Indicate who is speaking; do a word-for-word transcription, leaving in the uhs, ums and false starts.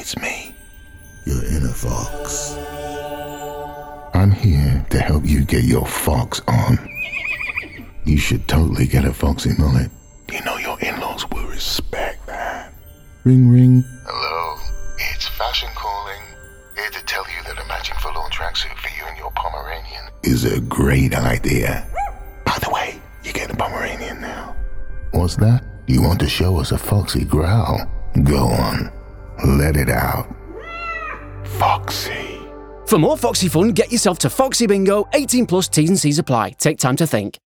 Speaker 1: It's me,
Speaker 2: your inner fox.
Speaker 1: I'm here to help you get your fox on. You should totally get a foxy mullet. You know your in-laws will respect that. Ring ring.
Speaker 3: Hello, it's Fashion calling. Here to tell you that a matching full-on tracksuit for you and your Pomeranian
Speaker 1: Is a great idea. By the way, you're getting a Pomeranian now. What's that? You want to show us a foxy growl? Go on. Let it out. Foxy.
Speaker 4: For more Foxy fun, get yourself to Foxy Bingo. eighteen plus, T's and C's apply. Take time to think.